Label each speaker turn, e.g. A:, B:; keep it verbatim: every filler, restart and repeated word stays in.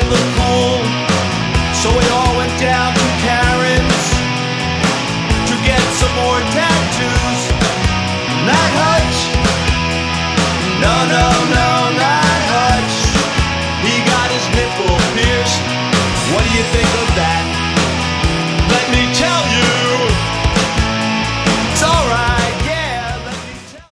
A: the pool. So we all went down to Karen's to get some more tattoos. Not Hutch, no, no, no, not Hutch. He got his nipple pierced. What do you think of that?